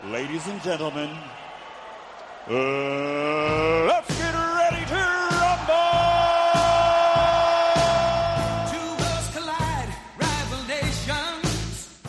Ladies and gentlemen, let's get ready to rumble! Two worlds collide, rival nations.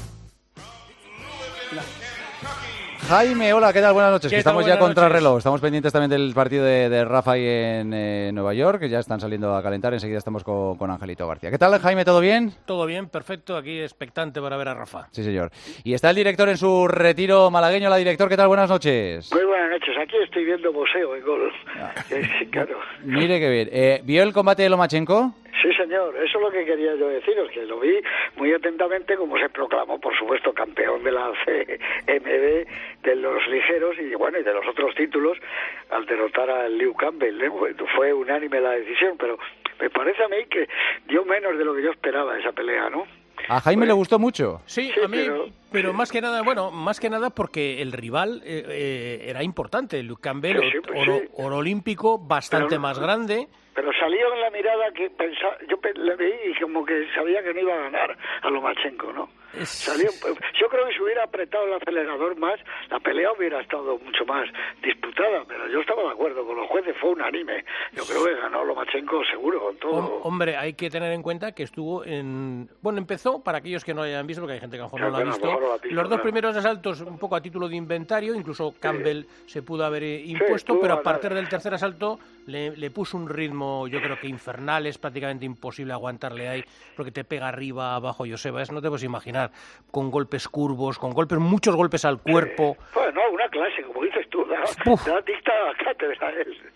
Jaime, hola, ¿qué tal? Buenas noches. Que estamos ya contra noches. reloj. Estamos pendientes también del partido de Rafa ahí en Nueva York, que ya están saliendo a calentar. Enseguida estamos con Angelito García. ¿Qué tal, Jaime? ¿Todo bien? Todo bien, perfecto. Aquí expectante para ver a Rafa. Sí, señor. Y está el director en su retiro malagueño. La director, ¿qué tal? Buenas noches. Muy buenas noches. Aquí estoy viendo boxeo en gol. Claro. Mire qué bien. ¿Vio el combate de Lomachenko? Sí, señor. Eso es lo que quería yo deciros, que lo vi muy atentamente como se proclamó, por supuesto, campeón de la CMB de los ligeros y bueno, y de los otros títulos al derrotar a Lew Campbell. Fue unánime la decisión, pero me parece a mí que dio menos de lo que yo esperaba esa pelea, ¿no? ¿A Jaime le gustó mucho? Sí, Sí, a mí, pero más que nada porque el rival era importante. Luke Campbell, Sí, oro olímpico, bastante más grande. Pero salió en la mirada que pensaba, yo le veí y como que sabía que no iba a ganar a Lomachenko, ¿no? Salió, yo creo que si hubiera apretado el acelerador más, la pelea hubiera estado mucho más disputada, pero yo estaba de acuerdo con los jueces, fue unánime. Yo creo que ganó Lomachenko seguro con todo. Hombre, hay que tener en cuenta que estuvo en... Bueno, empezó, para aquellos que no lo hayan visto, porque hay gente que a lo mejor no lo ha visto, los dos primeros asaltos un poco a título de inventario, incluso Campbell se pudo haber impuesto, pero a partir del tercer asalto le puso un ritmo, yo creo que infernal, es prácticamente imposible aguantarle ahí, porque te pega arriba, abajo, Joseba, no te puedes imaginar, con golpes curvos, muchos golpes al cuerpo. Bueno, una clase, como dices tú, da dicta cátedra.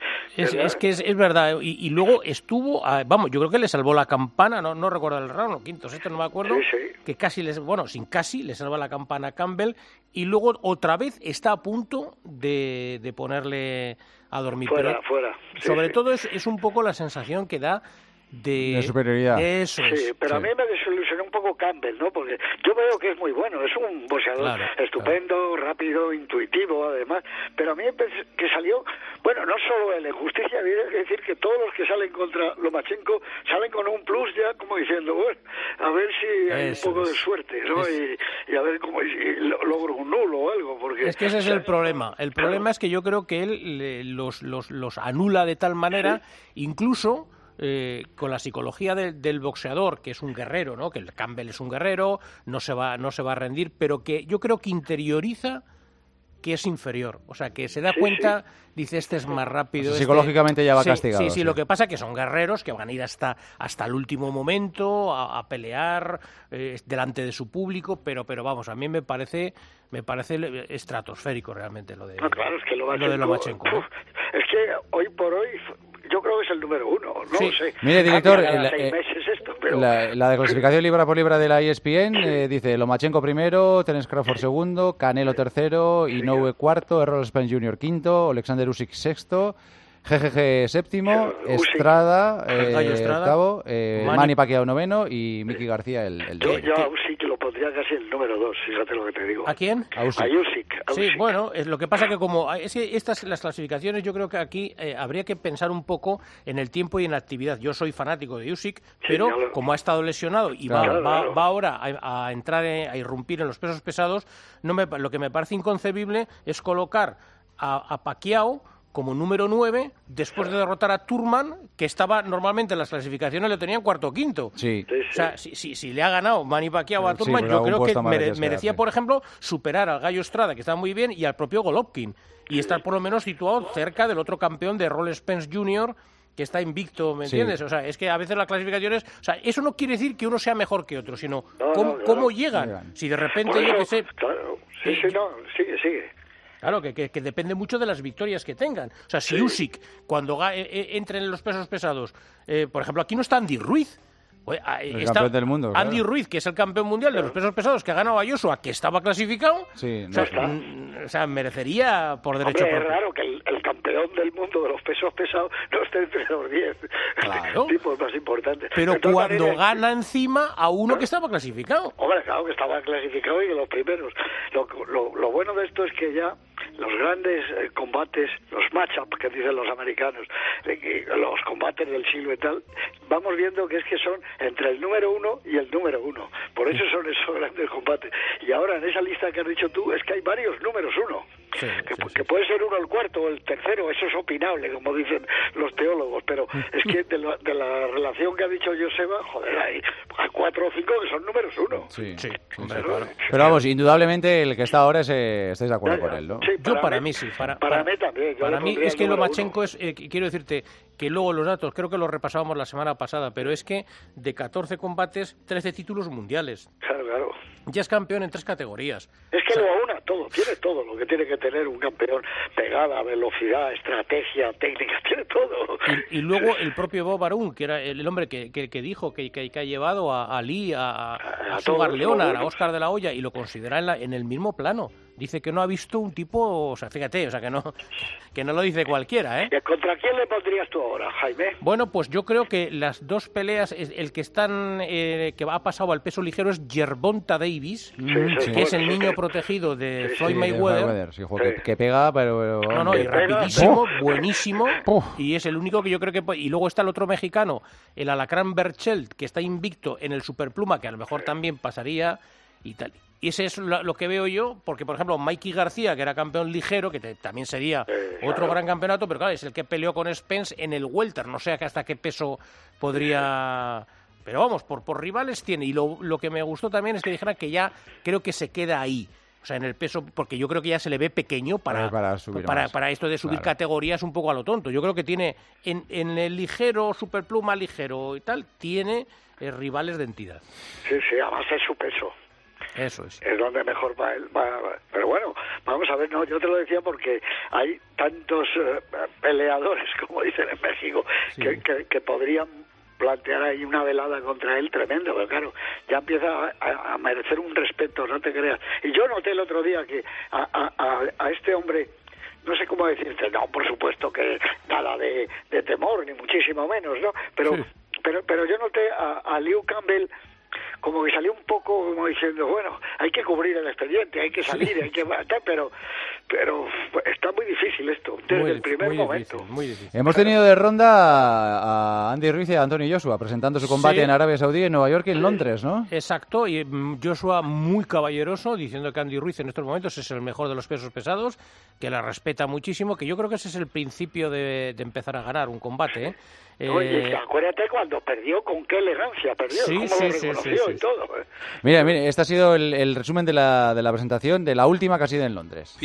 Es verdad, y luego estuvo, yo creo que le salvó la campana, no recuerdo el round, quinto, sexto, no me acuerdo, que casi le salva la campana a Campbell, y luego otra vez está a punto de ponerle a dormir. Fuera. Sobre todo es un poco la sensación que da de superioridad. Eso sí, pero a mí me desilusionó un poco Campbell, ¿no? Porque yo veo que es muy bueno, es un boxeador estupendo, rápido, intuitivo, además, pero a mí que salió, bueno, no solo en la injusticia, hay que decir que todos los que salen contra Lomachenko salen con un plus ya como diciendo, bueno, a ver si hay un poco de suerte, ¿no? Y a ver cómo logro un nulo o algo, porque... Es que ese es el problema. El problema es que yo creo que él los anula de tal manera, incluso... con la psicología del boxeador, que es un guerrero, ¿no? Que el Campbell es un guerrero, no se va a rendir, pero que yo creo que interioriza que es inferior, o sea, que se da cuenta, dice, este es más rápido. Psicológicamente ya va castigado. Sí, lo que pasa es que son guerreros que van a ir hasta el último momento a pelear delante de su público, pero vamos, a mí me parece estratosférico realmente lo de Lomachenko. Es que hoy por hoy yo creo que es el número uno, no lo sé. Mire, director, la de clasificación libra por libra de la ESPN dice Lomachenko primero, Terence Crawford segundo, Canelo tercero, Inoue cuarto, Errol Spence Jr. quinto, Alexander Usyk sexto, GGG séptimo, Estrada octavo, Manny Pacquiao noveno y Miki García el yo a Usyk lo pondría casi el número 2, fíjate lo que te digo. ¿A quién? A Usyk. Sí, bueno, es lo que pasa que como es que las clasificaciones, yo creo que aquí habría que pensar un poco en el tiempo y en la actividad. Yo soy fanático de Usyk, pero como ha estado lesionado y va ahora a entrar a irrumpir en los pesos pesados, lo que me parece inconcebible es colocar a Pacquiao como número 9, después de derrotar a Turman, que estaba normalmente en las clasificaciones, le tenían cuarto o quinto. Sí. O sea, si le ha ganado Manny Pacquiao a Turman, yo creo que merecía, por ejemplo, superar al Gallo Estrada, que está muy bien, y al propio Golovkin, y estar por lo menos situado cerca del otro campeón de Errol Spence Jr., que está invicto, ¿me entiendes? O sea, es que a veces las clasificaciones... O sea, eso no quiere decir que uno sea mejor que otro, sino cómo llegan. Si de repente, yo qué sé... Claro, sigue. Claro, que depende mucho de las victorias que tengan. O sea, si Usyk, cuando entre en los pesos pesados, por ejemplo, aquí no está Andy Ruiz. El campeón del mundo. Andy Ruiz, que es el campeón mundial de los pesos pesados, que ha ganado a Joshua, que estaba clasificado. Sí, o sea, merecería por derecho propio. Es raro que el campeón del mundo de los pesos pesados no esté entre los 10 tipos más importantes. Pero cuando gana encima a uno que estaba clasificado. Hombre, claro que estaba clasificado y de los primeros. Lo bueno de esto es que ya los grandes combates, los match-up que dicen los americanos, los combates del siglo y tal, vamos viendo que son entre el número 1 y el número 1. Por eso son esos grandes combates. Y ahora en esa lista que has dicho tú es que hay varios números 1. Que puede ser uno el cuarto o el tercero, eso es opinable, como dicen los teólogos, pero es que de la relación que ha dicho Joseba, joder, hay 4 o 5 que son números 1. Sí. Claro. Pero vamos, indudablemente el que está ahora estáis de acuerdo con él, ¿no? Sí, Para mí sí. Para mí también. Para mí es que Lomachenko es, quiero decirte, que luego los datos, creo que los repasábamos la semana pasada, pero es que de 14 combates, 13 títulos mundiales. Claro. Ya es campeón en 3 categorías. Es que lo aúna todo, tiene todo lo que tiene que tener un campeón: pegada, velocidad, estrategia, técnica, tiene todo. Y luego el propio Bob Arum, que era el hombre que dijo que ha llevado a Ali, a Sugar Leonard, a Oscar de la Hoya, y lo considera en el mismo plano. Dice que no ha visto un tipo, o sea, fíjate, o sea, que no lo dice cualquiera, ¿eh? ¿Contra quién le pondrías tú ahora, Jaime? Bueno, pues yo creo que las dos peleas, el que que ha pasado al peso ligero es Gervonta Davis, que es el niño protegido de Floyd Mayweather. Que pega, pero... Y rapidísimo, buenísimo, y es el único que yo creo que... Y luego está el otro mexicano, el Alacrán Berchelt, que está invicto en el superpluma, que a lo mejor también pasaría y tal. Y ese es lo que veo yo, porque, por ejemplo, Mikey García, que era campeón ligero, que también sería otro gran campeonato, pero claro, es el que peleó con Spence en el welter, no sé hasta qué peso podría... Pero vamos, por rivales tiene. Y lo que me gustó también es que dijeran que ya creo que se queda ahí. O sea, en el peso, porque yo creo que ya se le ve pequeño para esto de subir categorías un poco a lo tonto. Yo creo que tiene, en el ligero, superpluma ligero y tal, tiene rivales de entidad. Sí, además es su peso. Eso es. Es donde mejor va él. Pero bueno, vamos a ver, no, yo te lo decía porque hay tantos peleadores, como dicen en México, que podrían plantear ahí una velada contra él tremendo, pero claro, ya empieza a merecer un respeto, no te creas. Y yo noté el otro día que a este hombre, no sé cómo decirte, no, por supuesto que nada de temor, ni muchísimo menos, ¿no? Pero yo noté a Liu Campbell como que salió un poco como diciendo, bueno, hay que cubrir el expediente, hay que salir, hay que matar, pero está muy difícil esto, desde el primer momento. Muy difícil. Hemos tenido de ronda a Andy Ruiz y a Anthony Joshua presentando su combate en Arabia Saudí, en Nueva York y en Londres, ¿no? Exacto, y Joshua muy caballeroso, diciendo que Andy Ruiz en estos momentos es el mejor de los pesos pesados, que la respeta muchísimo, que yo creo que ese es el principio de empezar a ganar un combate, ¿eh? Oye, acuérdate cuando perdió, con qué elegancia perdió, cómo lo reconoció y todo. Mira, este ha sido el resumen de la presentación de la última que ha sido en Londres.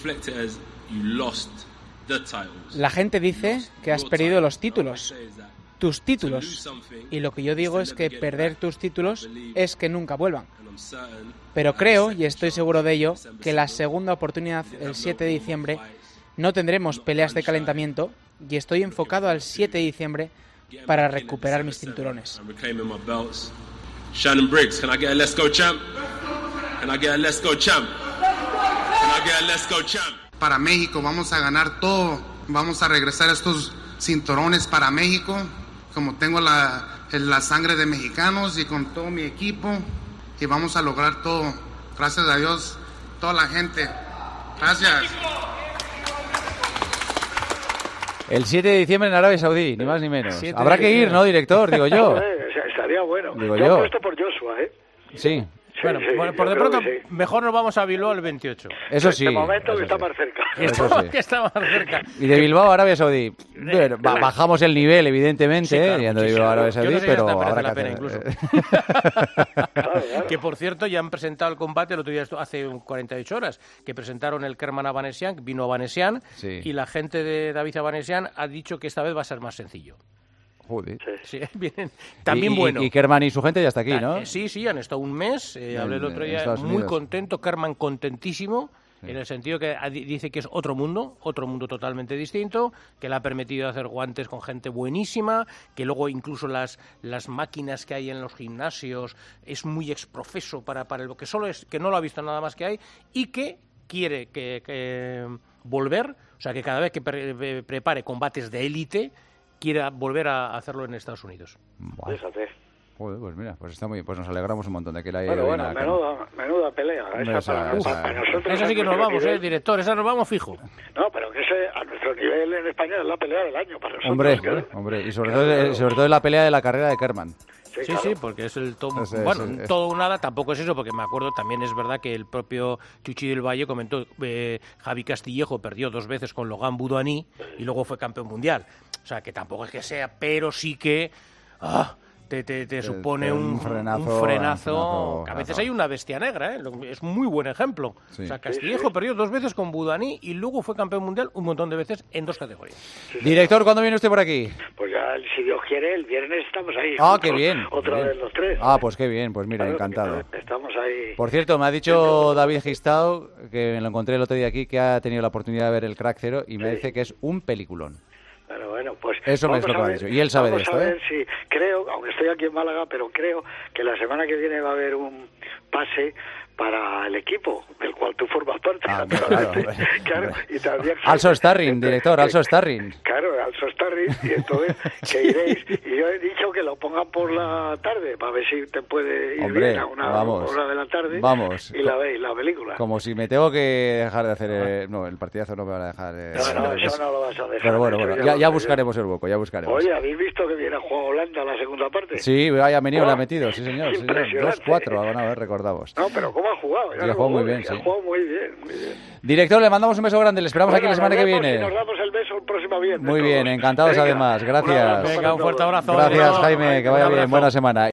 La gente dice que has perdido los títulos, tus títulos, y lo que yo digo es que perder tus títulos es que nunca vuelvan. Pero creo, y estoy seguro de ello, que la segunda oportunidad, el 7 de diciembre, no tendremos peleas de calentamiento, y estoy enfocado al 7 de diciembre para recuperar mis cinturones. Shannon Briggs, can I get a let's go champ? Can I get a let's go champ? Can I get a let's go champ? Para México vamos a ganar todo, vamos a regresar estos cinturones para México, como tengo la sangre de mexicanos y con todo mi equipo, y vamos a lograr todo, gracias a Dios, toda la gente. Gracias. El 7 de diciembre en Arabia Saudí, ni más ni menos. Habrá que ir, ¿no, director? Digo yo. Estaría bueno. Digo yo apuesto por Joshua, ¿eh? Sí. Bueno, por de pronto, mejor nos vamos a Bilbao el 28. Eso sí. De momento que está más cerca. Que está más cerca. Y de Bilbao a Arabia Saudí. Bueno, bajamos el nivel, evidentemente, yendo de Bilbao a Arabia Saudí, pero habrá que hacer. Incluso. Que, por cierto, ya han presentado el combate el otro día, hace 48 horas, que presentaron el Kerman Avanesian, vino Avanesian, y la gente de David Avanesian ha dicho que esta vez va a ser más sencillo. Joder. Sí, vienen. También bueno. Y Kerman y su gente ya está aquí, ¿no? Sí, han estado un mes. Hablé el otro día, muy contento. Kerman contentísimo, en el sentido que dice que es otro mundo totalmente distinto, que le ha permitido hacer guantes con gente buenísima, que luego incluso las máquinas que hay en los gimnasios es muy exprofeso para lo que solo es, que no lo ha visto nada más que hay, y que quiere que volver, o sea, que cada vez que prepare combates de élite, quiera volver a hacerlo en Estados Unidos. Fíjate. Joder, pues mira, pues está muy bien. Pues nos alegramos un montón de que la haya ido Bueno, bien a Carmen. menuda pelea. Para nosotros, Eso sí que nos vamos, director, esa nos vamos fijo. No, pero que a nuestro nivel en España es la pelea del año para nosotros. Hombre, y sobre todo es la pelea de la carrera de Kerman. Sí, claro. Sí, porque es el todo... todo o nada tampoco es eso, porque me acuerdo, también es verdad que el propio Chuchi del Valle comentó, Javi Castillejo perdió 2 veces con Logan Buduaní y luego fue campeón mundial. O sea, que tampoco es que sea, pero sí que... Te supone un frenazo. A veces hay una bestia negra, es muy buen ejemplo. Sí. O sea, Castillejo perdió 2 veces con Buduaní y luego fue campeón mundial un montón de veces en 2 categorías. Director, ¿cuándo viene usted por aquí? Pues ya, si Dios quiere, el viernes estamos ahí. Qué bien. Otra vez los 3. Pues qué bien, pues mira, encantado. Estamos ahí. Por cierto, me ha dicho David Gistao, que me lo encontré el otro día aquí, que ha tenido la oportunidad de ver el Crack 0 y me dice que es un peliculón. Bueno, pues eso me es lo que me ha dicho. Y él sabe de esto, Sí, creo, aunque estoy aquí en Málaga, pero creo que la semana que viene va a haber un pase para el equipo del cual tú formas parte. Claro, y también Also Starring, director, Also Starring. Claro, Also Starring, y entonces que iréis. Y yo he dicho que lo pongan por la tarde para ver si te puede ir bien a una hora de la tarde. Vamos. Y la veis, la película. Como si me tengo que dejar de hacer... el partidazo no me va a dejar... No, eso no lo vas a dejar. Pero bueno, ya buscaremos el hueco, ya buscaremos. Oye, ¿habéis visto que viene a jugar Holanda la segunda parte? Sí, vaya venido, la ha metido, sí señor. 2-4 ha ganado, recordamos. No, pero ¿cómo ha jugado? Ha jugado muy bien, sí. Ha jugado muy bien. Director, le mandamos un beso grande, le esperamos aquí la semana que viene. Nos damos el beso el próximo viernes. Muy bien, encantados además, gracias. Venga, un fuerte abrazo. Gracias, Jaime, que vaya bien, buena semana.